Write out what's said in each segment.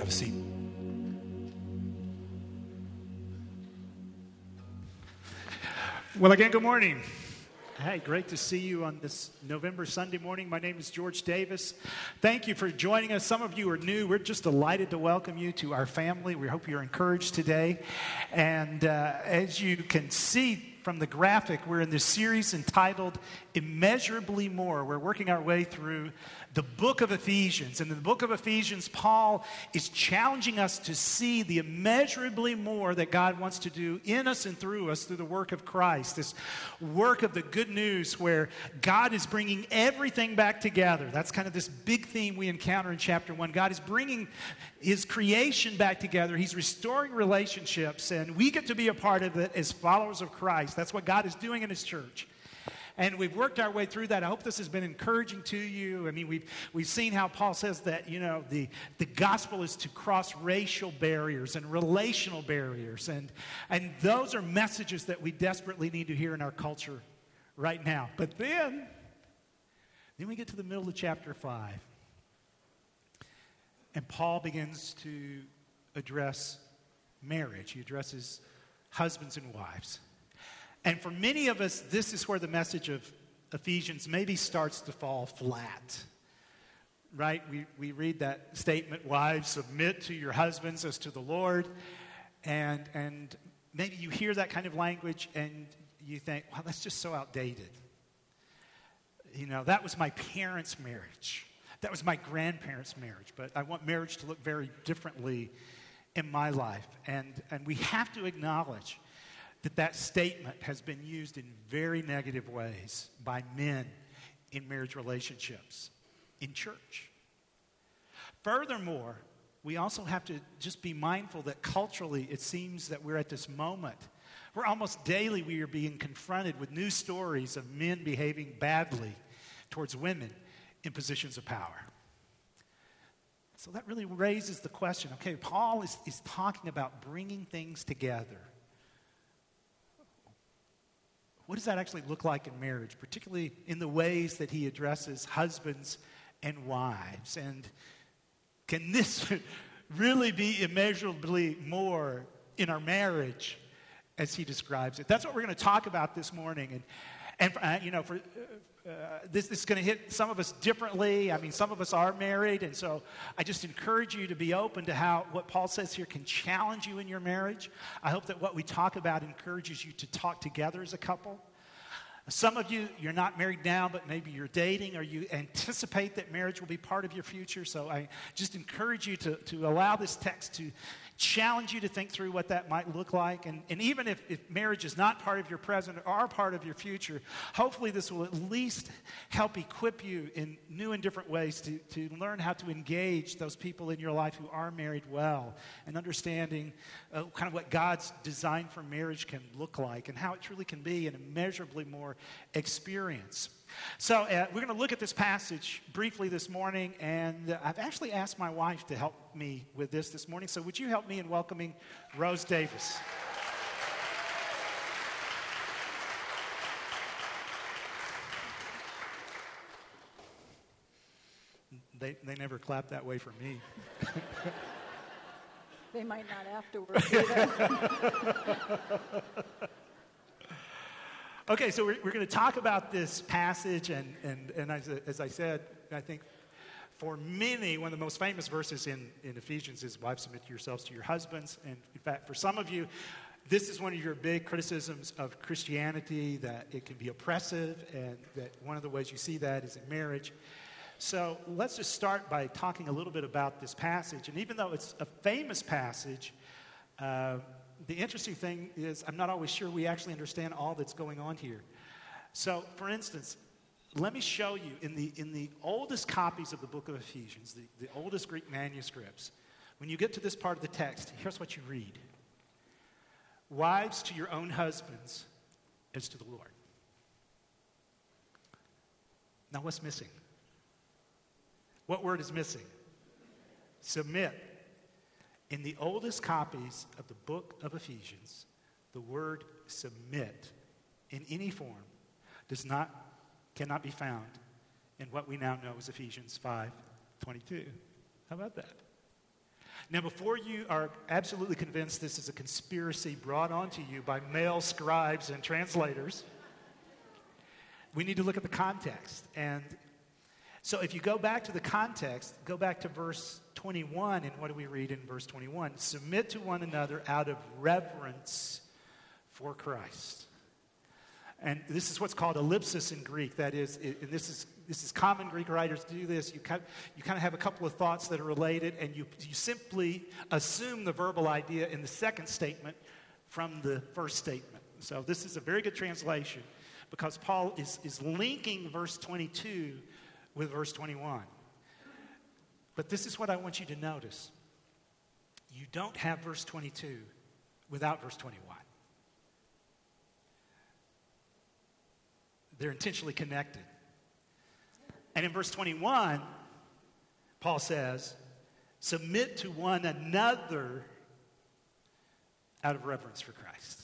Have a seat. Well, again, good morning. Hey, great to see you on this November Sunday morning. My name is George Davis. Thank you for joining us. Some of you are new. We're just delighted to welcome you to our family. We hope you're encouraged today. And as you can see from the graphic, we're in this series entitled Immeasurably More. We're working our way through the book of Ephesians. And in the book of Ephesians, Paul is challenging us to see the immeasurably more that God wants to do in us and through us through the work of Christ. This work of the good news where God is bringing everything back together. That's kind of this big theme we encounter in chapter 1. God is bringing His creation back together. He's restoring relationships, and we get to be a part of it as followers of Christ. That's what God is doing in His church. And we've worked our way through that. I hope this has been encouraging to you. I mean, we've seen how Paul says that, you know, the gospel is to cross racial barriers and relational barriers. And those are messages that we desperately need to hear in our culture right now. But then we get to the middle of chapter 5. And Paul begins to address marriage. He addresses husbands and wives. And for many of us, this is where the message of Ephesians maybe starts to fall flat, right? We read that statement, wives, submit to your husbands as to the Lord. And maybe you hear that kind of language and you think, wow, that's just so outdated. You know, that was my parents' marriage. That was my grandparents' marriage. But I want marriage to look very differently in my life. And we have to acknowledge that statement has been used in very negative ways by men in marriage relationships, in church. Furthermore, we also have to just be mindful that culturally it seems that we're at this moment where almost daily we are being confronted with news stories of men behaving badly towards women in positions of power. So that really raises the question, okay, Paul is talking about bringing things together. What does that actually look like in marriage, particularly in the ways that he addresses husbands and wives? And can this really be immeasurably more in our marriage as he describes it? That's what we're going to talk about this morning. And you know, this is going to hit some of us differently. I mean, some of us are married, and so I just encourage you to be open to how what Paul says here can challenge you in your marriage. I hope that what we talk about encourages you to talk together as a couple. Some of you, you're not married now, but maybe you're dating or you anticipate that marriage will be part of your future. So I just encourage you to allow this text to challenge you to think through what that might look like. And even if marriage is not part of your present or part of your future, hopefully this will at least help equip you in new and different ways to learn how to engage those people in your life who are married well and understanding kind of what God's design for marriage can look like and how it truly can be an immeasurably more experience. So we're going to look at this passage briefly this morning, and I've actually asked my wife to help me with this morning. So would you help me in welcoming Rose Davis? They never clap that way for me. They might not afterwards either. Okay, so we're going to talk about this passage, and as I said, I think for many, one of the most famous verses in Ephesians is, wives, submit yourselves to your husbands. And in fact, for some of you, this is one of your big criticisms of Christianity, that it can be oppressive, and that one of the ways you see that is in marriage. So let's just start by talking a little bit about this passage. And even though it's a famous passage, the interesting thing is I'm not always sure we actually understand all that's going on here. So, for instance, let me show you in the oldest copies of the book of Ephesians, the oldest Greek manuscripts, when you get to this part of the text, here's what you read. Wives, to your own husbands as to the Lord. Now, what's missing? What word is missing? Submit. In the oldest copies of the book of Ephesians, the word submit in any form cannot be found in what we now know as Ephesians 5:22. How about that? Now, before you are absolutely convinced this is a conspiracy brought onto you by male scribes and translators, we need to look at the context. And so if you go back to the context, go back to verse 21, and what do we read in verse 21? Submit to one another out of reverence for Christ. And this is what's called ellipsis in Greek. That is, and this is common. Greek writers do this. You kind of have a couple of thoughts that are related, and you simply assume the verbal idea in the second statement from the first statement. So this is a very good translation because Paul is linking verse 22 with verse 21. But this is what I want you to notice. You don't have verse 22 without verse 21. They're intentionally connected. And in verse 21, Paul says, submit to one another out of reverence for Christ.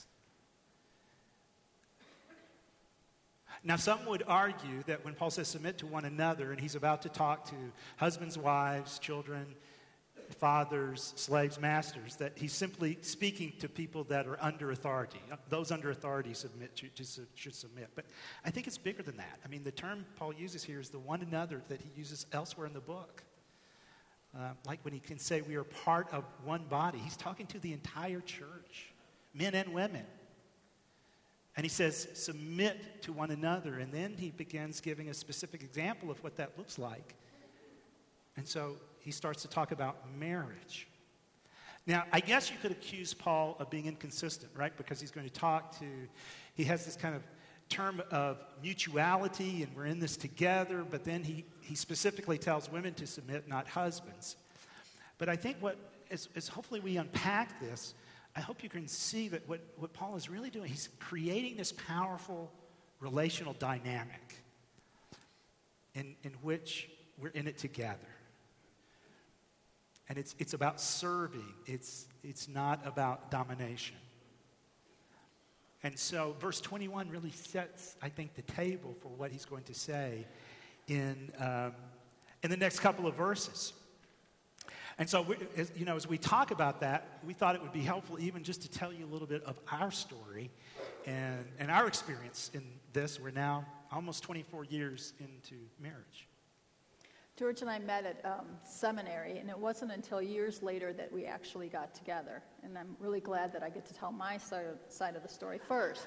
Now, some would argue that when Paul says submit to one another, and he's about to talk to husbands, wives, children, fathers, slaves, masters, that he's simply speaking to people that are under authority. Those under authority should submit. But I think it's bigger than that. I mean, the term Paul uses here is the one another that he uses elsewhere in the book. Like when he can say we are part of one body. He's talking to the entire church, men and women. And he says, submit to one another. And then he begins giving a specific example of what that looks like. And so he starts to talk about marriage. Now, I guess you could accuse Paul of being inconsistent, right? Because he has this kind of term of mutuality, and we're in this together, but then he specifically tells women to submit, not husbands. But I think as hopefully we unpack this, I hope you can see that what Paul is really doing, he's creating this powerful relational dynamic in which we're in it together. And it's about serving. It's not about domination. And so verse 21 really sets, I think, the table for what he's going to say in the next couple of verses. And so, as we talk about that, we thought it would be helpful even just to tell you a little bit of our story and our experience in this. We're now almost 24 years into marriage. George and I met at seminary, and it wasn't until years later that we actually got together. And I'm really glad that I get to tell my side of the story first.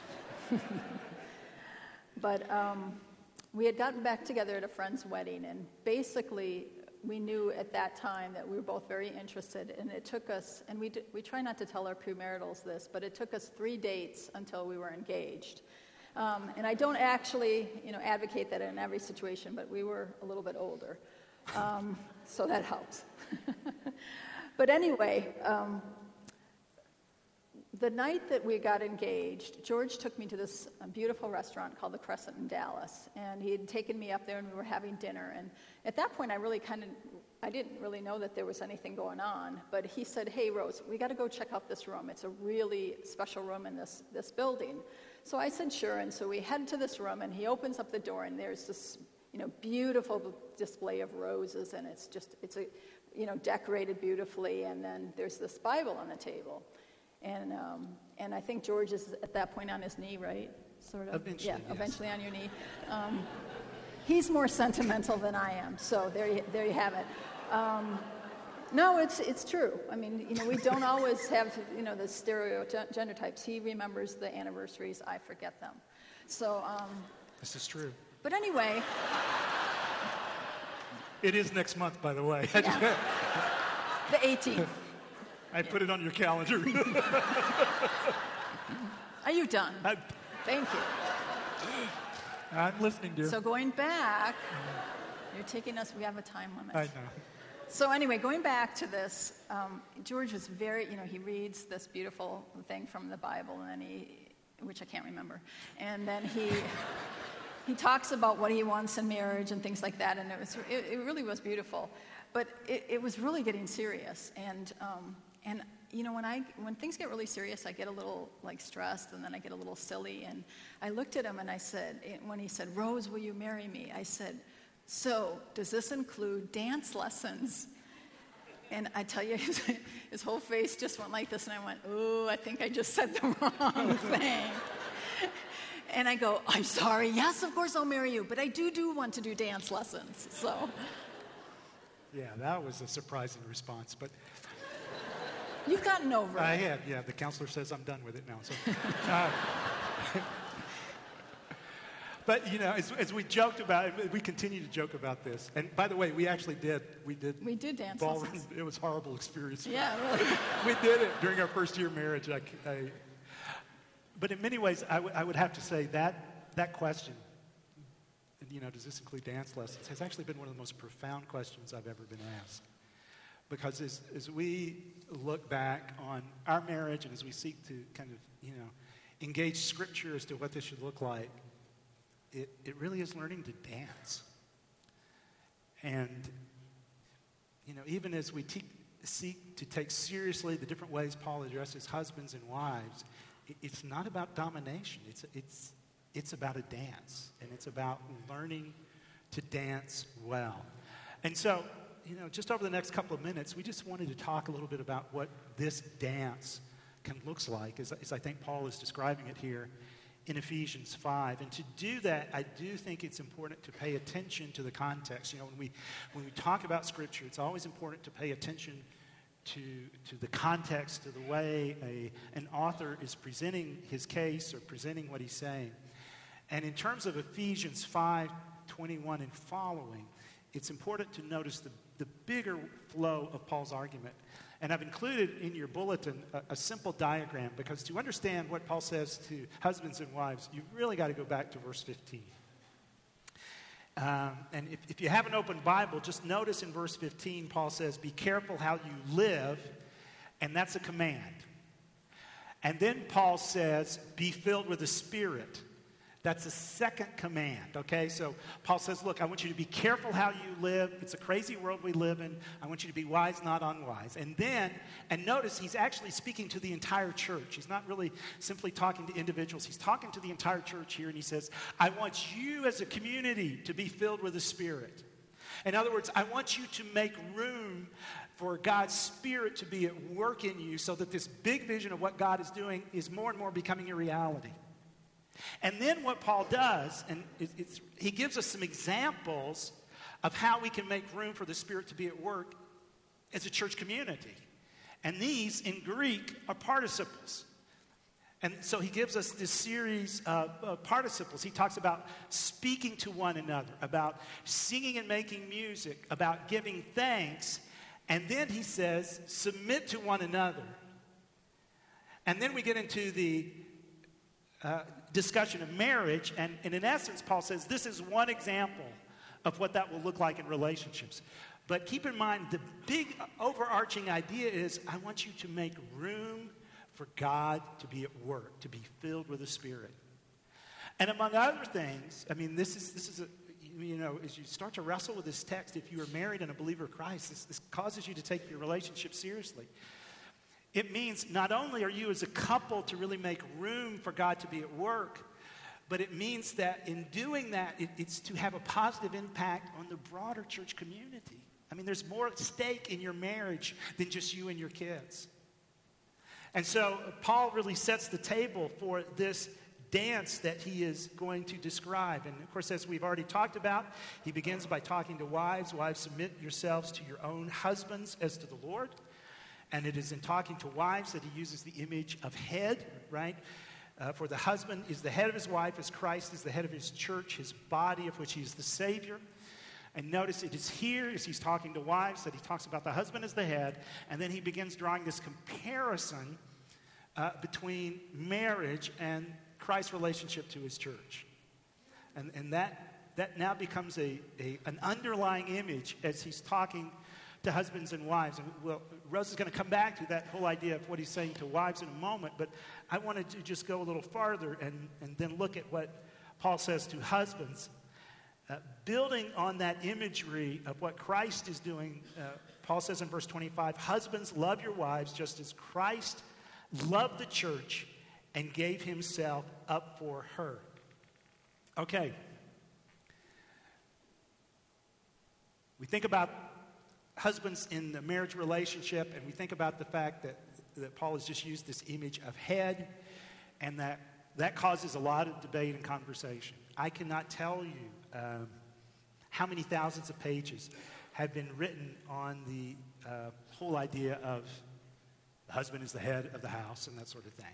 But we had gotten back together at a friend's wedding, and basically we knew at that time that we were both very interested, and it took us, and we try not to tell our premaritals this, but it took us 3 dates until we were engaged. And I don't actually, advocate that in every situation, but we were a little bit older, so that helps. But anyway, the night that we got engaged, George took me to this beautiful restaurant called the Crescent in Dallas, and he had taken me up there, and we were having dinner. And at that point, I didn't really know that there was anything going on. But he said, "Hey, Rose, we got to go check out this room. It's a really special room in this building." So I said, "Sure." And so we head to this room, and he opens up the door, and there's this, beautiful display of roses, and it's decorated beautifully. And then there's this Bible on the table. And I think George is at that point on his knee, right? Sort of. Eventually, yeah, yes. Eventually on your knee. He's more sentimental than I am, so there you have it. No, it's true. I mean, we don't always have, the gender types. He remembers the anniversaries. I forget them. So. This is true. But anyway. It is next month, by the way. Yeah. The 18th. I put it on your calendar. Are you done? Thank you. I'm listening, dear. So going back, you're taking us, we have a time limit. I know. So anyway, going back to this, George was very, he reads this beautiful thing from the Bible, and then which I can't remember, and then he talks about what he wants in marriage and things like that, and it really was beautiful. But it was really getting serious, and when things get really serious, I get a little stressed, and then I get a little silly. And I looked at him and I said, when he said, "Rose, will you marry me?" I said, "So does this include dance lessons?" And I tell you, his whole face just went like this, and I went, ooh, I think I just said the wrong thing. And I go, I'm sorry, yes, of course I'll marry you, but I do want to do dance lessons, so. Yeah, that was a surprising response, but... You've gotten over it. I have, yeah. The counselor says I'm done with it now. So, but, you know, as we joked about it, we continue to joke about this. And by the way, we actually did. We did dance ballroom. lessons. It was a horrible experience. Yeah, really. We did it during our first year of marriage. But in many ways, I would have to say that question, you know, does this include dance lessons, has actually been one of the most profound questions I've ever been asked. Because as we look back on our marriage and as we seek to kind of, you know, engage Scripture as to what this should look like, it really is learning to dance. And, you know, even as we seek to take seriously the different ways Paul addresses husbands and wives, it's not about domination. It's about a dance, and it's about learning to dance well. And so, you know, just over the next couple of minutes, we just wanted to talk a little bit about what this dance looks like, as I think Paul is describing it here in Ephesians 5. And to do that, I do think it's important to pay attention to the context. You know, when we talk about Scripture, it's always important to pay attention to the context, to the way an author is presenting his case or presenting what he's saying. And in terms of Ephesians 5:21 and following, it's important to notice the bigger flow of Paul's argument. And I've included in your bulletin a simple diagram, because to understand what Paul says to husbands and wives, you've really got to go back to verse 15. And if you have an open Bible, just notice in verse 15, Paul says, be careful how you live, and that's a command. And then Paul says, be filled with the Spirit. That's the second command, okay? So Paul says, look, I want you to be careful how you live. It's a crazy world we live in. I want you to be wise, not unwise. And notice he's actually speaking to the entire church. He's not really simply talking to individuals. He's talking to the entire church here, and he says, I want you as a community to be filled with the Spirit. In other words, I want you to make room for God's Spirit to be at work in you so that this big vision of what God is doing is more and more becoming a reality. And then what Paul does, and he gives us some examples of how we can make room for the Spirit to be at work as a church community. And these, in Greek, are participles. And so he gives us this series of participles. He talks about speaking to one another, about singing and making music, about giving thanks. And then he says, submit to one another. And then we get into the discussion of marriage, and in essence, Paul says this is one example of what that will look like in relationships. But keep in mind, the big overarching idea is I want you to make room for God to be at work, to be filled with the Spirit. And among other things, I mean, this is you know, as you start to wrestle with this text, if you are married and a believer of Christ, this causes you to take your relationship seriously. It means not only are you as a couple to really make room for God to be at work, but it means that in doing that, it's to have a positive impact on the broader church community. I mean, there's more at stake in your marriage than just you and your kids. And so Paul really sets the table for this dance that he is going to describe. And of course, as we've already talked about, he begins by talking to wives. Wives, submit yourselves to your own husbands as to the Lord. And it is in talking to wives that he uses the image of head, right? For the husband is the head of his wife, as Christ is the head of his church, his body, of which he is the Savior. And notice it is here, as he's talking to wives, that he talks about the husband as the head, and then he begins drawing this comparison between marriage and Christ's relationship to his church. And that now becomes an underlying image as he's talking to husbands and wives. And Rose is going to come back to that whole idea of what he's saying to wives in a moment, but I wanted to just go a little farther and then look at what Paul says to husbands. Building on that imagery of what Christ is doing, Paul says in verse 25, husbands, love your wives just as Christ loved the church and gave himself up for her. Okay. We think about husbands in the marriage relationship, and we think about the fact that Paul has just used this image of head, and that causes a lot of debate and conversation. I cannot tell you how many thousands of pages have been written on the whole idea of the husband is the head of the house and that sort of thing.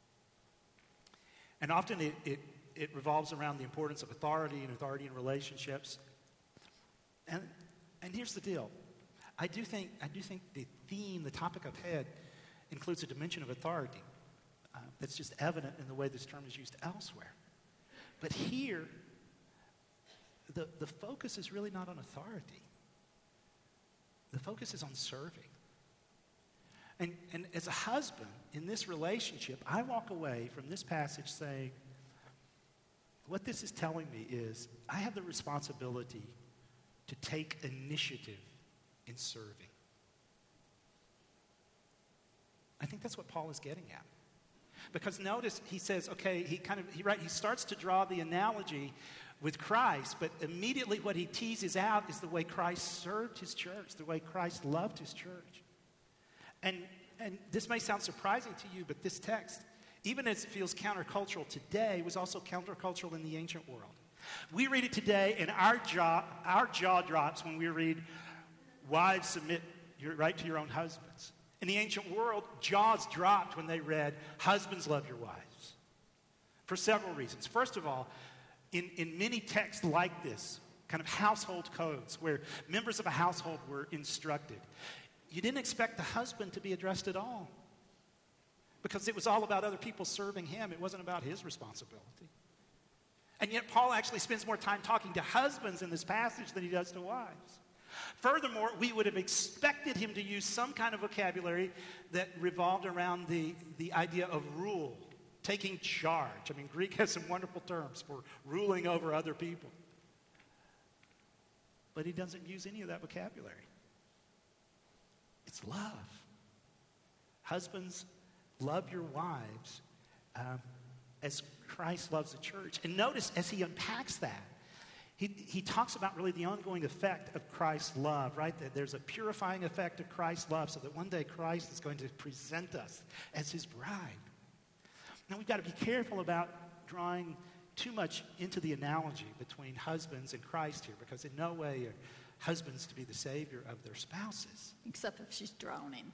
And often it revolves around the importance of authority and authority in relationships. And here's the deal. I do think the theme, the topic of head, includes a dimension of authority that's just evident in the way this term is used elsewhere. But here, the focus is really not on authority. The focus is on serving. And as a husband in this relationship, I walk away from this passage saying, what this is telling me is I have the responsibility to take initiative in serving. I think that's what Paul is getting at. Because notice he says, okay, he starts to draw the analogy with Christ, but immediately what he teases out is the way Christ served his church, the way Christ loved his church. And this may sound surprising to you, but this text, even as it feels countercultural today, was also countercultural in the ancient world. We read it today, and our jaw drops when we read, wives, submit right to your own husbands. In the ancient world, jaws dropped when they read, husbands, love your wives. For several reasons. First of all, in many texts like this, kind of household codes, where members of a household were instructed, you didn't expect the husband to be addressed at all. Because it was all about other people serving him. It wasn't about his responsibility. And yet Paul actually spends more time talking to husbands in this passage than he does to wives. Furthermore, we would have expected him to use some kind of vocabulary that revolved around the idea of rule, taking charge. I mean, Greek has some wonderful terms for ruling over other people. But he doesn't use any of that vocabulary. It's love. Husbands, love your wives as Christ loves the church. And notice as he unpacks that, he talks about really the ongoing effect of Christ's love, right? That there's a purifying effect of Christ's love so that one day Christ is going to present us as his bride. Now we've got to be careful about drawing too much into the analogy between husbands and Christ here, because in no way are husbands to be the savior of their spouses. Except if she's drowning.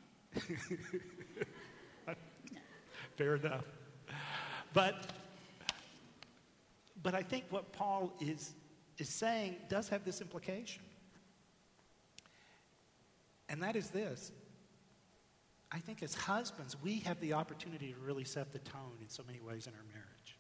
Fair enough. But I think what Paul is saying does have this implication. And that is this. I think as husbands, we have the opportunity to really set the tone in so many ways in our marriage.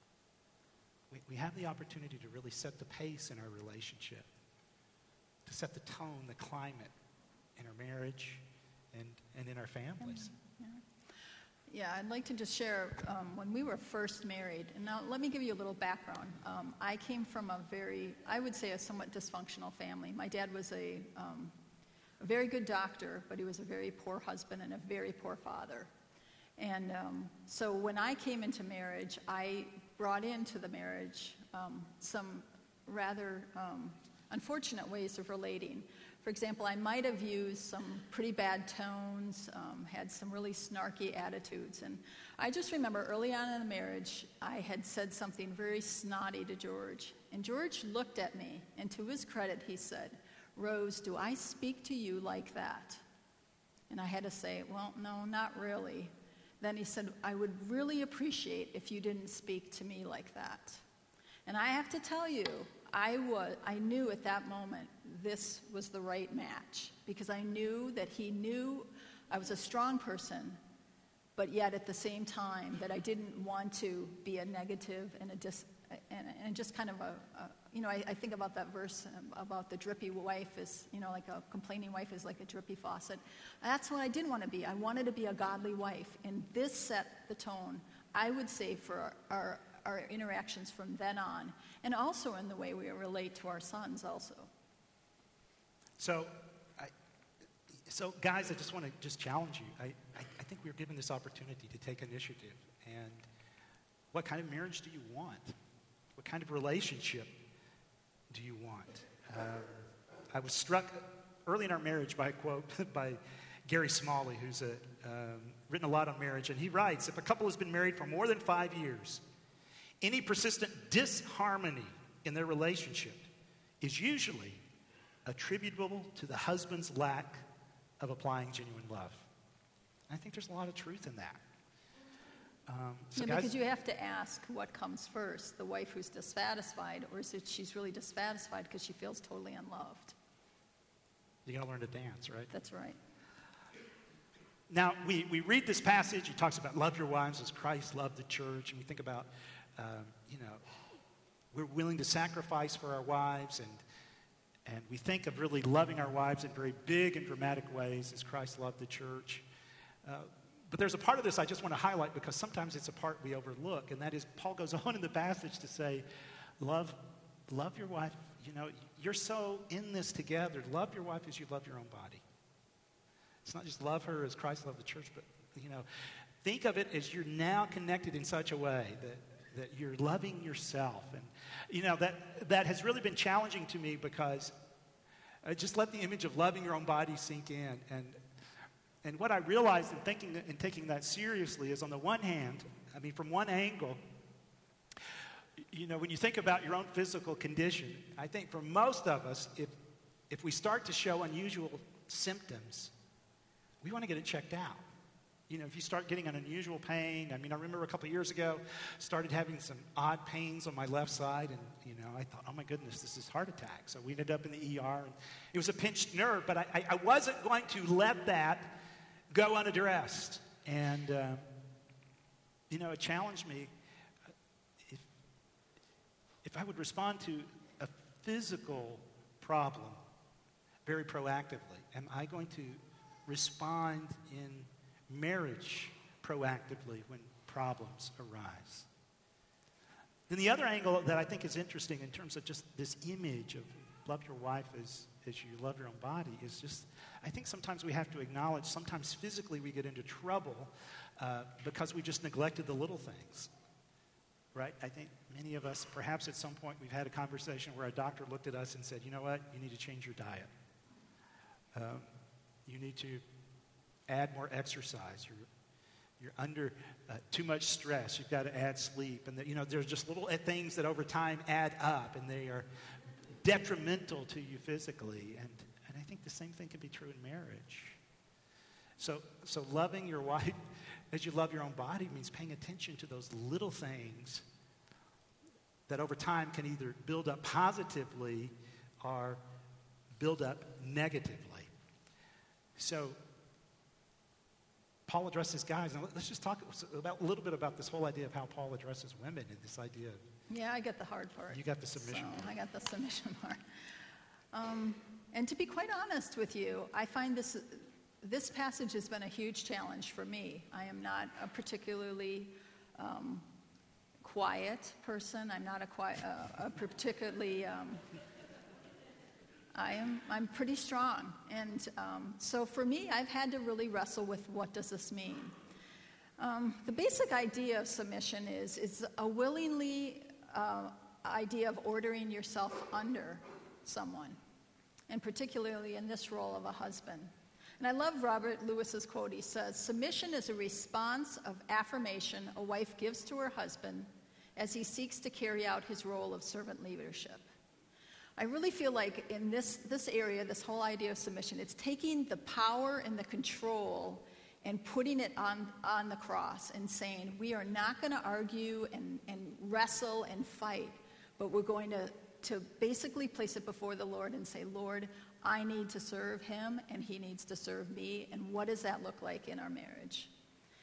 We have the opportunity to really set the pace in our relationship, to set the tone, the climate in our marriage and in our families. Yeah, I'd like to just share when we were first married. And now let me give you a little background. I came from I would say a somewhat dysfunctional family. My dad was a very good doctor, but he was a very poor husband and a very poor father. And so when I came into marriage, I brought into the marriage some rather unfortunate ways of relating. For example, I might have used some pretty bad tones, had some really snarky attitudes. And I just remember early on in the marriage, I had said something very snotty to George. And George looked at me, and to his credit, he said, "Rose, do I speak to you like that?" And I had to say, "Well, no, not really." Then he said, "I would really appreciate if you didn't speak to me like that." And I have to tell you, I knew at that moment this was the right match, because I knew that he knew I was a strong person, but yet at the same time that I didn't want to be a negative and just kind of I think about that verse about the drippy wife is, like a complaining wife is like a drippy faucet. That's what I didn't want to be. I wanted to be a godly wife, and this set the tone, I would say, for our interactions from then on, and also in the way we relate to our sons also. So guys, I just want to challenge you. I think we're given this opportunity to take initiative. And what kind of marriage do you want? What kind of relationship do you want? I was struck early in our marriage by a quote by Gary Smalley, who's written a lot on marriage. And he writes, if a couple has been married for more than 5 years, any persistent disharmony in their relationship is usually attributable to the husband's lack of applying genuine love. And I think there's a lot of truth in that. Yeah, because you have to ask what comes first, the wife who's dissatisfied, or is it she's really dissatisfied because she feels totally unloved? You got to learn to dance, right? That's right. Now, we read this passage. He talks about love your wives as Christ loved the church. And we think about, we're willing to sacrifice for our wives. And we think of really loving our wives in very big and dramatic ways as Christ loved the church. But there's a part of this I just want to highlight because sometimes it's a part we overlook. And that is Paul goes on in the passage to say, love your wife. You're so in this together. Love your wife as you love your own body. It's not just love her as Christ loved the church, but, think of it as you're now connected in such a way that you're loving yourself. And, that has really been challenging to me because just let the image of loving your own body sink in. And what I realized in thinking and taking that seriously is on the one hand, from one angle, when you think about your own physical condition, I think for most of us, if we start to show unusual symptoms, we want to get it checked out. If you start getting an unusual pain, I remember a couple of years ago, started having some odd pains on my left side, and, I thought, oh my goodness, this is heart attack. So we ended up in the ER, and it was a pinched nerve, but I wasn't going to let that go unaddressed. And, it challenged me. If I would respond to a physical problem very proactively, am I going to respond in marriage proactively when problems arise? Then the other angle that I think is interesting in terms of just this image of love your wife as you love your own body is just, I think sometimes we have to acknowledge, sometimes physically we get into trouble because we just neglected the little things, right? I think many of us, perhaps at some point we've had a conversation where a doctor looked at us and said, you know what, you need to change your diet. You need to add more exercise. You're under too much stress. You've got to add sleep. And there's just little things that over time add up, and they are detrimental to you physically. And I think the same thing can be true in marriage. So loving your wife as you love your own body means paying attention to those little things that over time can either build up positively or build up negatively. So Paul addresses guys. Now let's just talk a little bit about this whole idea of how Paul addresses women and this idea of... Yeah, I get the hard part. You got the submission part. I got the submission part. And to be quite honest with you, I find this passage has been a huge challenge for me. I am not a particularly quiet person. I'm not a particularly... I'm pretty strong. And so for me, I've had to really wrestle with what does this mean. The basic idea of submission is a willingly idea of ordering yourself under someone, and particularly in this role of a husband. And I love Robert Lewis's quote. He says, "Submission is a response of affirmation a wife gives to her husband as he seeks to carry out his role of servant leadership." I really feel like in this area, this whole idea of submission, it's taking the power and the control and putting it on the cross and saying, we are not going to argue and wrestle and fight, but we're going to basically place it before the Lord and say, Lord, I need to serve him and he needs to serve me, and what does that look like in our marriage?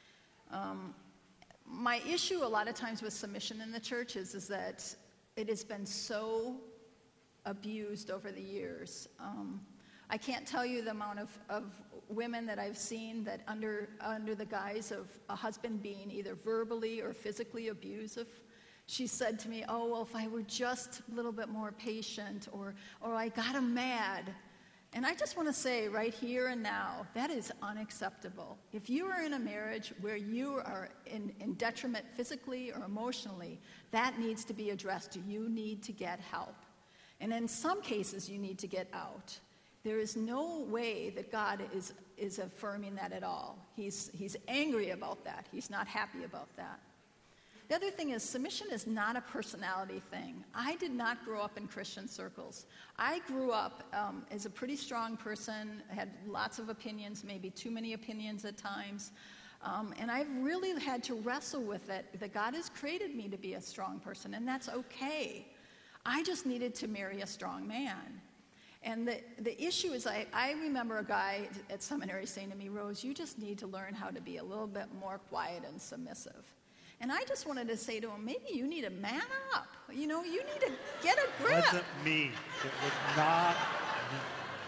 My issue a lot of times with submission in the church is that it has been so abused over the years. I can't tell you the amount of women that I've seen that under the guise of a husband being either verbally or physically abusive, she said to me, oh, well, if I were just a little bit more patient, or I got him mad. And I just want to say right here and now, that is unacceptable. If you are in a marriage where you are in detriment physically or emotionally, that needs to be addressed. You need to get help. And in some cases, you need to get out. There is no way that God is affirming that at all. He's angry about that. He's not happy about that. The other thing is, submission is not a personality thing. I did not grow up in Christian circles. I grew up as a pretty strong person, had lots of opinions, maybe too many opinions at times. And I've really had to wrestle with it, that God has created me to be a strong person, and that's okay. I just needed to marry a strong man. And the issue is, I remember a guy at seminary saying to me, Rose, you just need to learn how to be a little bit more quiet and submissive. And I just wanted to say to him, maybe you need to man up. You know, you need to get a grip. It wasn't me. It was not me.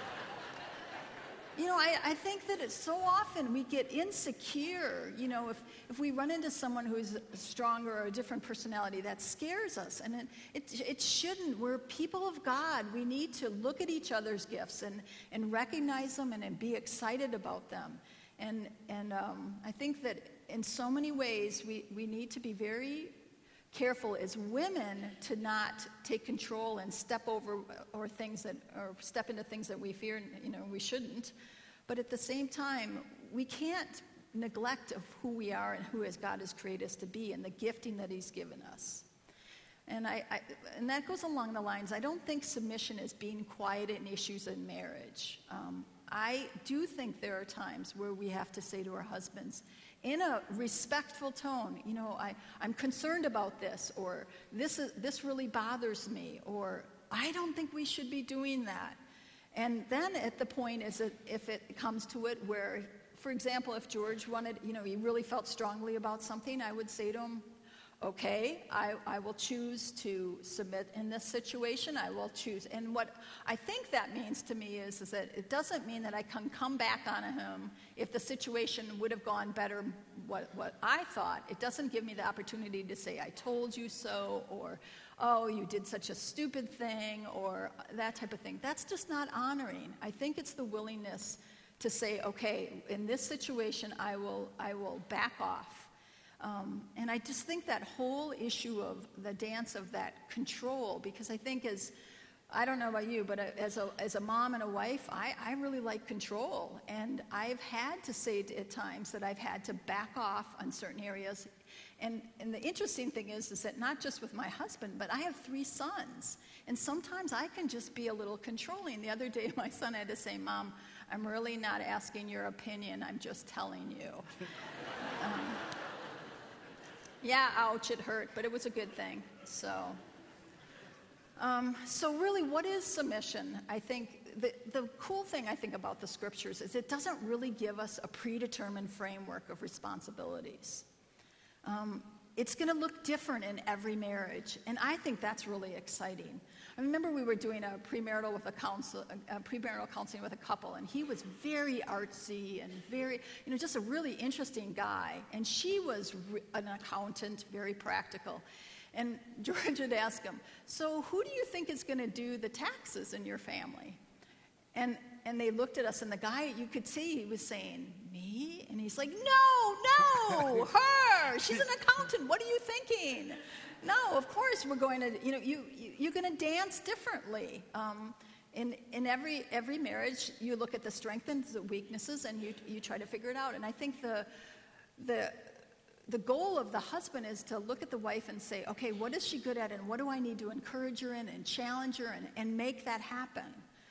You know, I think that it's so often we get insecure. You know, if we run into someone who's stronger or a different personality, that scares us. And it shouldn't. We're people of God. We need to look at each other's gifts and recognize them and be excited about them. And I think that in so many ways we need to be very careful as women to not take control and step over or step into things that we fear, you know, we shouldn't. But at the same time, we can't neglect of who we are and who God has created us to be and the gifting that He's given us. And and that goes along the lines, I don't think submission is being quiet in issues in marriage. I do think there are times where we have to say to our husbands, in a respectful tone, you know, I'm concerned about this, or this really bothers me, or I don't think we should be doing that. And then at the point is that if it comes to it where, for example, if George wanted, you know, he really felt strongly about something, I would say to him, okay, I will choose to submit in this situation. I will choose. And what I think that means to me is that it doesn't mean that I can come back on him if the situation would have gone better what I thought. It doesn't give me the opportunity to say, I told you so, or, oh, you did such a stupid thing, or that type of thing. That's just not honoring. I think it's the willingness to say, okay, in this situation, I will back off. And I just think that whole issue of the dance of that control, because I think I don't know about you, but as a mom and a wife, I really like control. And I've had to say at times that I've had to back off on certain areas. And the interesting thing is that not just with my husband, but I have 3 sons. And sometimes I can just be a little controlling. The other day, my son had to say, Mom, I'm really not asking your opinion. I'm just telling you. Yeah, ouch, it hurt, but it was a good thing. So really, what is submission? I think the cool thing I think about the scriptures is it doesn't really give us a predetermined framework of responsibilities. It's going to look different in every marriage, and I think that's really exciting. I remember we were doing a premarital counseling with a couple, and he was very artsy and very, you know, just a really interesting guy. And she was an accountant, very practical. And George would ask him, so who do you think is going to do the taxes in your family? And they looked at us, and the guy, you could see he was saying, me? And he's like, no, her. She's an accountant. What are you thinking? No, of course we're going to, you know, you're going to dance differently. In every marriage, you look at the strengths and the weaknesses, and you try to figure it out. And I think the goal of the husband is to look at the wife and say, okay, what is she good at, and what do I need to encourage her in and challenge her and make that happen?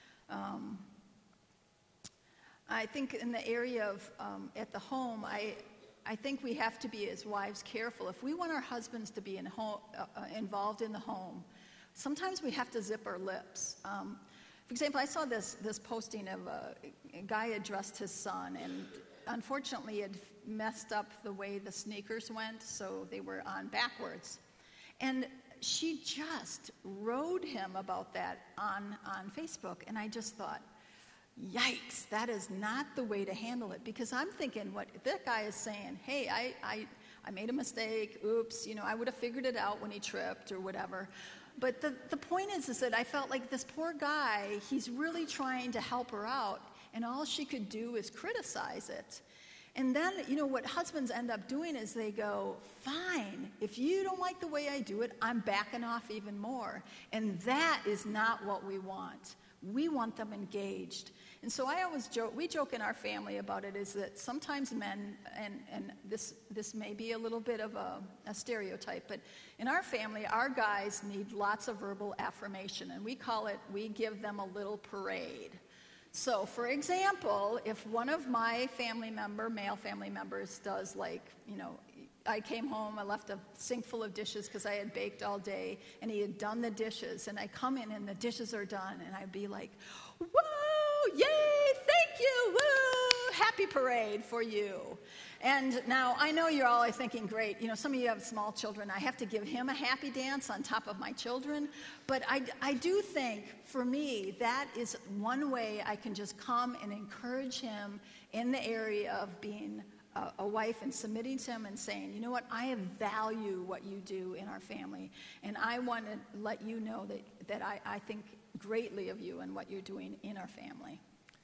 I think in the area of at the home, I think we have to be, as wives, careful. If we want our husbands to be involved in the home, sometimes we have to zip our lips. For example, I saw this posting of a guy had dressed his son, and unfortunately had messed up the way the sneakers went, so they were on backwards. And she just rode him about that on Facebook, and I just thought, yikes, that is not the way to handle it. Because I'm thinking what that guy is saying, hey, I made a mistake, oops, you know, I would have figured it out when he tripped or whatever. But the point is that I felt like this poor guy, he's really trying to help her out, and all she could do is criticize it. And then, you know, what husbands end up doing is they go, fine, if you don't like the way I do it, I'm backing off even more. And that is not what we want. We want them engaged. And so I always joke, we joke in our family about it, is that sometimes men, and this may be a little bit of a stereotype, but in our family, our guys need lots of verbal affirmation, and we give them a little parade. So, for example, if one of my male family members does, like, I came home, I left a sink full of dishes because I had baked all day, and he had done the dishes, and I come in and the dishes are done, and I'd be like, whoa, yay, thank you, woo, happy parade for you. And now, I know you're all thinking, great, some of you have small children, I have to give him a happy dance on top of my children, but I do think, for me, that is one way I can just come and encourage him in the area of being a wife and submitting to him and saying, you know what, I value what you do in our family, and I want to let you know that I think greatly of you and what you're doing in our family.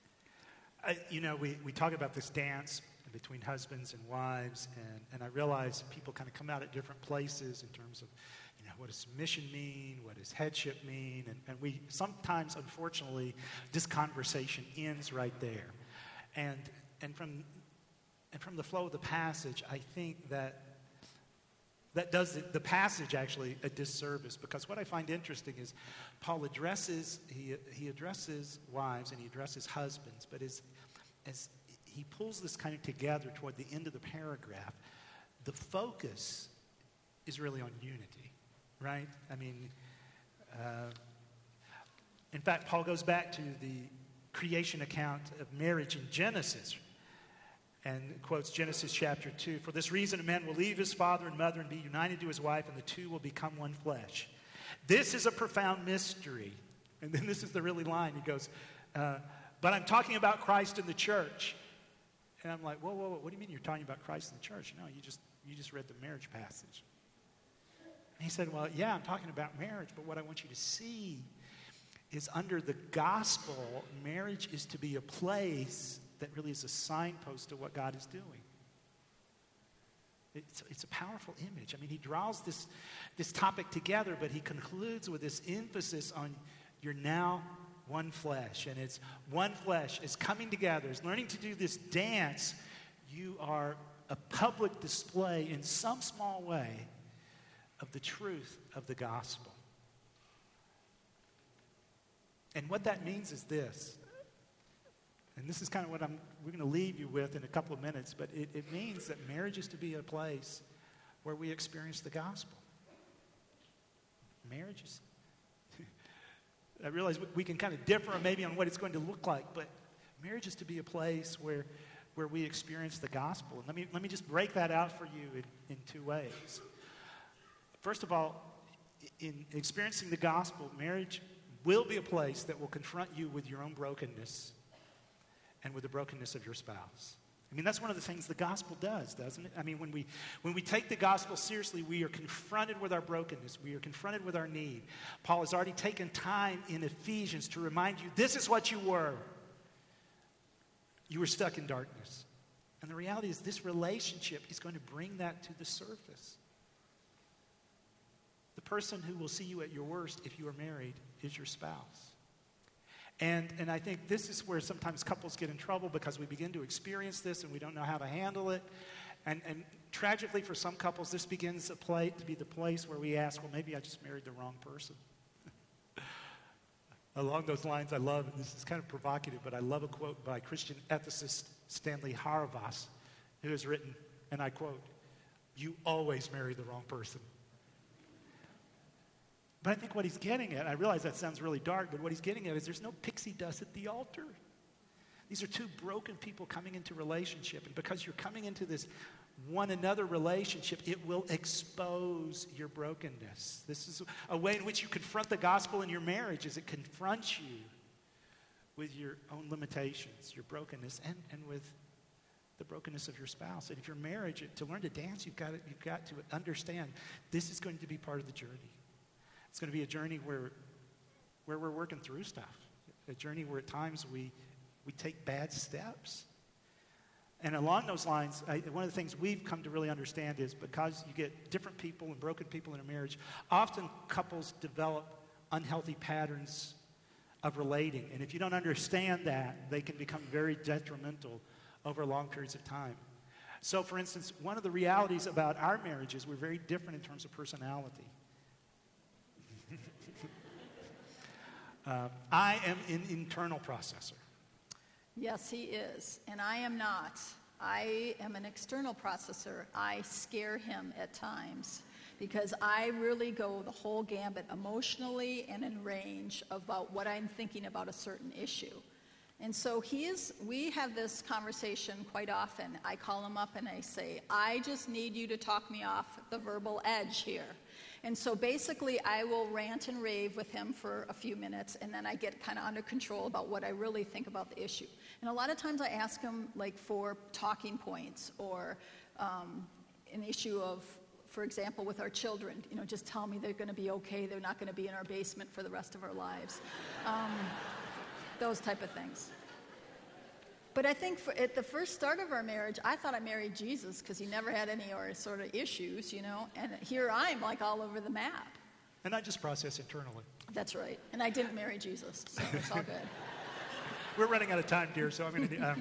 We talk about this dance between husbands and wives, and I realize people kind of come out at different places in terms of, what does submission mean, what does headship mean, and we sometimes, unfortunately, this conversation ends right there. And from the flow of the passage, I think that does the passage actually a disservice, because what I find interesting is Paul addresses wives and he addresses husbands, but as he pulls this kind of together toward the end of the paragraph, the focus is really on unity, right? I mean, in fact, Paul goes back to the creation account of marriage in Genesis, and quotes Genesis chapter 2. For this reason, a man will leave his father and mother and be united to his wife, and the two will become one flesh. This is a profound mystery. And then this is the really line. He goes, but I'm talking about Christ and the church. And I'm like, whoa, what do you mean you're talking about Christ and the church? No, you just read the marriage passage. And he said, well, yeah, I'm talking about marriage, but what I want you to see is under the gospel, marriage is to be a place that really is a signpost to what God is doing. It's a powerful image. I mean, he draws this topic together, but he concludes with this emphasis on you're now one flesh. And it's one flesh. It's coming together. It's learning to do this dance. You are a public display in some small way of the truth of the gospel. And what that means is this. And this is kind of what we're going to leave you with in a couple of minutes, but it means that marriage is to be a place where we experience the gospel. Marriage is, I realize we can kind of differ maybe on what it's going to look like, but marriage is to be a place where we experience the gospel. And let me just break that out for you in two ways. First of all, in experiencing the gospel, marriage will be a place that will confront you with your own brokenness and with the brokenness of your spouse. I mean, that's one of the things the gospel does, doesn't it? I mean, when we take the gospel seriously, we are confronted with our brokenness. We are confronted with our need. Paul has already taken time in Ephesians to remind you, this is what you were. You were stuck in darkness. And the reality is this relationship is going to bring that to the surface. The person who will see you at your worst if you are married is your spouse. And I think this is where sometimes couples get in trouble because we begin to experience this and we don't know how to handle it. And tragically for some couples, this begins to be the place where we ask, well, maybe I just married the wrong person. Along those lines, I love, and this is kind of provocative, but I love a quote by Christian ethicist Stanley Hauerwas, who has written, and I quote, "You always marry the wrong person." But I think what he's getting at, I realize that sounds really dark, but what he's getting at is there's no pixie dust at the altar. These are two broken people coming into relationship. And because you're coming into this one another relationship, it will expose your brokenness. This is a way in which you confront the gospel in your marriage, is it confronts you with your own limitations, your brokenness, and with the brokenness of your spouse. And if your marriage, to learn to dance, you've got to understand this is going to be part of the journey. It's going to be a journey where we're working through stuff. A journey where at times we take bad steps. And along those lines, one of the things we've come to really understand is because you get different people and broken people in a marriage, often couples develop unhealthy patterns of relating. And if you don't understand that, they can become very detrimental over long periods of time. So, for instance, one of the realities about our marriage is we're very different in terms of personality. I am an internal processor. Yes, he is, and I am not. I am an external processor. I scare him at times because I really go the whole gambit emotionally and in range about what I'm thinking about a certain issue. And so we have this conversation quite often. I call him up and I say, I just need you to talk me off the verbal edge here. And so basically I will rant and rave with him for a few minutes, and then I get kind of under control about what I really think about the issue. And a lot of times I ask him like for talking points or an issue of, for example, with our children, just tell me they're going to be okay, they're not going to be in our basement for the rest of our lives. Those type of things. But I think at the first start of our marriage, I thought I married Jesus because he never had any sort of issues, and here I'm like all over the map. And I just process internally. That's right. And I didn't marry Jesus, so it's all good. We're running out of time, dear, so I'm going to...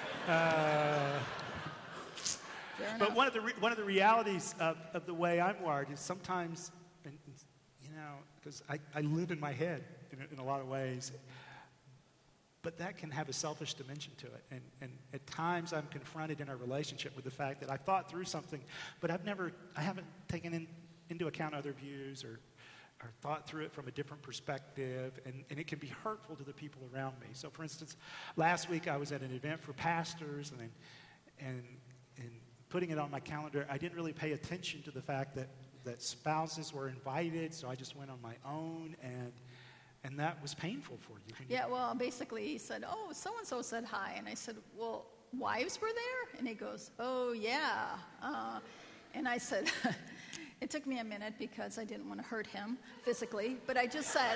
But one of the realities of the way I'm wired is sometimes, because I live in my head in a lot of ways, but that can have a selfish dimension to it. And at times I'm confronted in our relationship with the fact that I thought through something, but I haven't taken into account other views or thought through it from a different perspective, and it can be hurtful to the people around me. So, for instance, last week I was at an event for pastors, and putting it on my calendar, I didn't really pay attention to the fact that spouses were invited, so I just went on my own, and that was painful for you. Yeah, well, basically he said, oh, so-and-so said hi. And I said, well, wives were there? And he goes, oh, yeah. And I said, it took me a minute because I didn't want to hurt him physically, but I just said,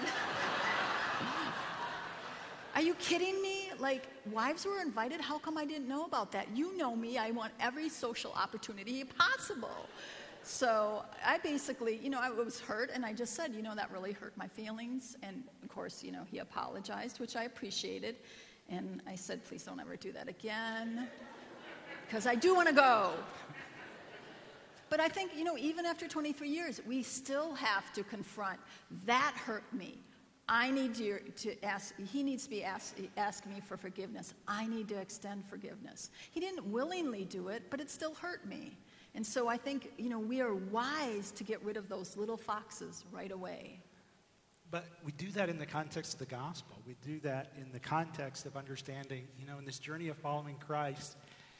are you kidding me? Like, wives were invited? How come I didn't know about that? You know me. I want every social opportunity possible. So I basically, I was hurt, and I just said, that really hurt my feelings. And, of course, he apologized, which I appreciated. And I said, please don't ever do that again, because I do want to go. But I think, even after 23 years, we still have to confront, that hurt me. I need to ask, he needs to be ask me for forgiveness. I need to extend forgiveness. He didn't willingly do it, but it still hurt me. And so I think, we are wise to get rid of those little foxes right away. But we do that in the context of the gospel. We do that in the context of understanding, in this journey of following Christ,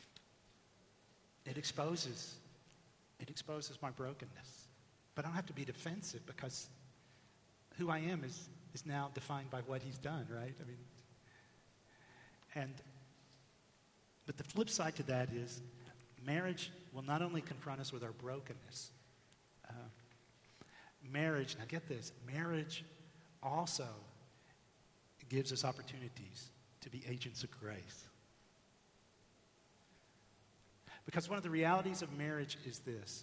it exposes my brokenness. But I don't have to be defensive because who I am is now defined by what he's done, right? But the flip side to that is marriage will not only confront us with our brokenness. Marriage, now get this, marriage also gives us opportunities to be agents of grace. Because one of the realities of marriage is this.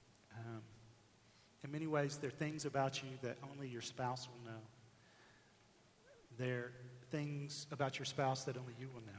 In many ways, there are things about you that only your spouse will know. There are things about your spouse that only you will know.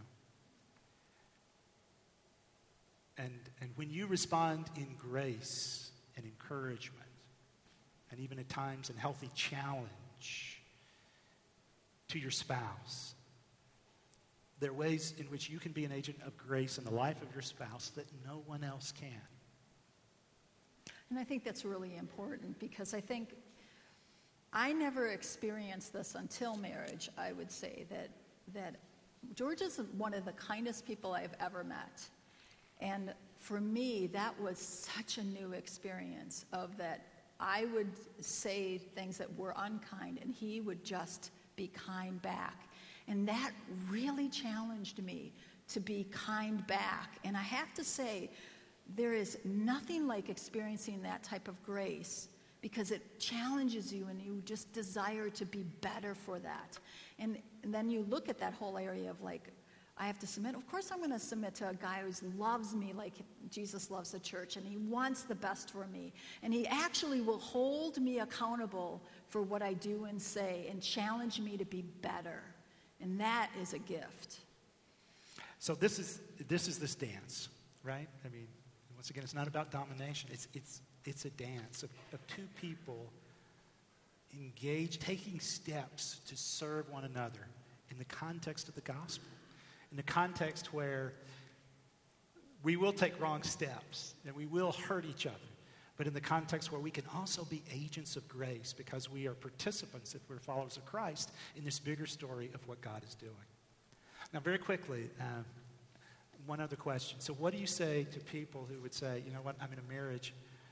And when you respond in grace and encouragement, and even at times in healthy challenge to your spouse, there are ways in which you can be an agent of grace in the life of your spouse that no one else can. And I think that's really important because I think I never experienced this until marriage, I would say, that George is one of the kindest people I've ever met. And for me, that was such a new experience of that I would say things that were unkind, and he would just be kind back. And that really challenged me to be kind back. And I have to say, there is nothing like experiencing that type of grace because it challenges you and you just desire to be better for that. And then you look at that whole area of like, I have to submit. Of course I'm going to submit to a guy who loves me like Jesus loves the church, and he wants the best for me. And he actually will hold me accountable for what I do and say and challenge me to be better. And that is a gift. So this is this dance, right? I mean, once again, it's not about domination. It's a dance of two people engaged, taking steps to serve one another in the context of the gospel. In the context where we will take wrong steps and we will hurt each other, but in the context where we can also be agents of grace because we are participants, if we're followers of Christ, in this bigger story of what God is doing. Now, very quickly, one other question. So what do you say to people who would say, you know what, I'm in a marriage,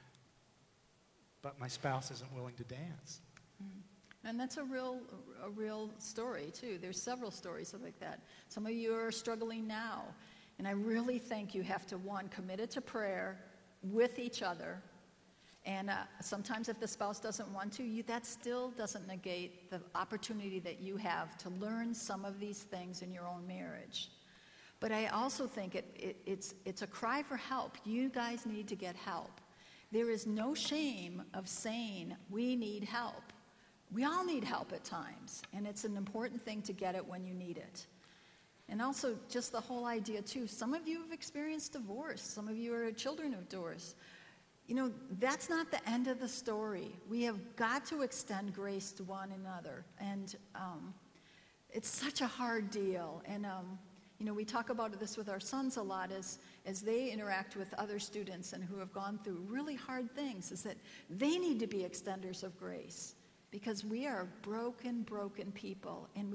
but my spouse isn't willing to dance? And that's a real story, too. There's several stories like that. Some of you are struggling now. And I really think you have to, one, commit it to prayer with each other. And sometimes if the spouse doesn't want to, that still doesn't negate the opportunity that you have to learn some of these things in your own marriage. But I also think it's a cry for help. You guys need to get help. There is no shame of saying we need help. We all need help at times, and it's an important thing to get it when you need it. And also, just the whole idea, too, some of you have experienced divorce. Some of you are children of divorce. You know, that's not the end of the story. We have got to extend grace to one another, and it's such a hard deal. And, you know, we talk about this with our sons a lot as they interact with other students and who have gone through really hard things, is that they need to be extenders of grace. Because we are broken people, and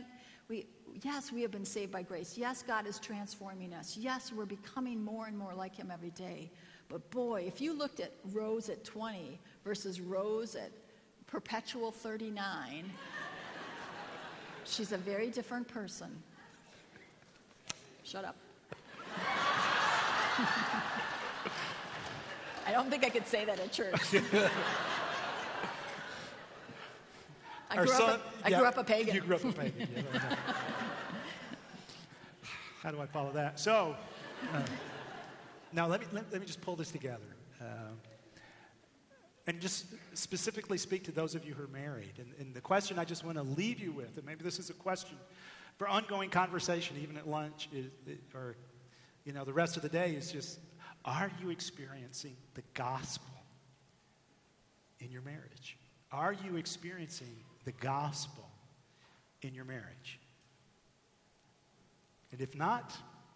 yes, we have been saved by grace. Yes, God is transforming us. Yes, we're becoming more and more like him every day. But boy, if you looked at Rose at 20 versus Rose at perpetual 39, she's a very different person. Shut up. I don't think I could say that at church. I grew up a pagan. You grew up a pagan. Yeah, right. How do I follow that? So, now let me just pull this together. And just specifically speak to those of you who are married. And the question I just want to leave you with, and maybe this is a question for ongoing conversation, even at lunch, or you know, the rest of the day, is just, are you experiencing the gospel in your marriage? Are you experiencing the gospel in your marriage? And if not,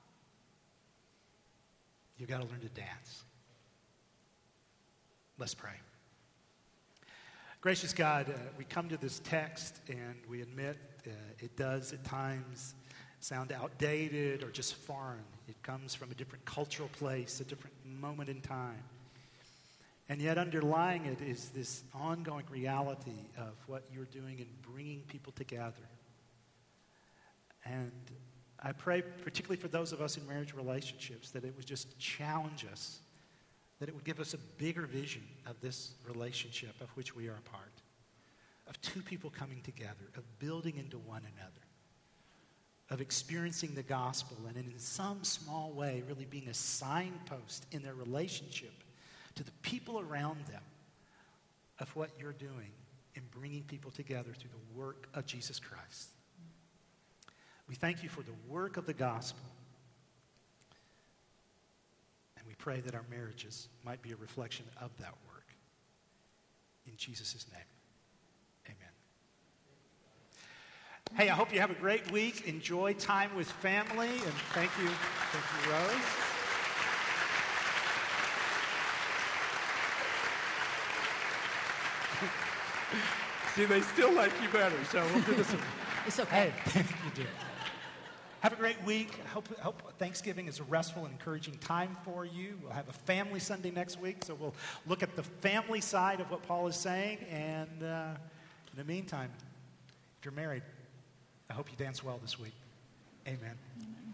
you've got to learn to dance. Let's pray. Gracious God, we come to this text and we admit it does at times sound outdated or just foreign. It comes from a different cultural place, a different moment in time. And yet underlying it is this ongoing reality of what you're doing in bringing people together. And I pray particularly for those of us in marriage relationships that it would just challenge us, that it would give us a bigger vision of this relationship of which we are a part, of two people coming together, of building into one another, of experiencing the gospel, and in some small way really being a signpost in their relationship to the people around them of what you're doing in bringing people together through the work of Jesus Christ. We thank you for the work of the gospel, and we pray that our marriages might be a reflection of that work. In Jesus' name, amen. Hey, I hope you have a great week. Enjoy time with family, and thank you, Rose. See, they still like you better, so we'll do this one. It's okay. Hey, you do. Have a great week. Hope Thanksgiving is a restful and encouraging time for you. We'll have a family Sunday next week, so we'll look at the family side of what Paul is saying. And in the meantime, if you're married, I hope you dance well this week. Amen.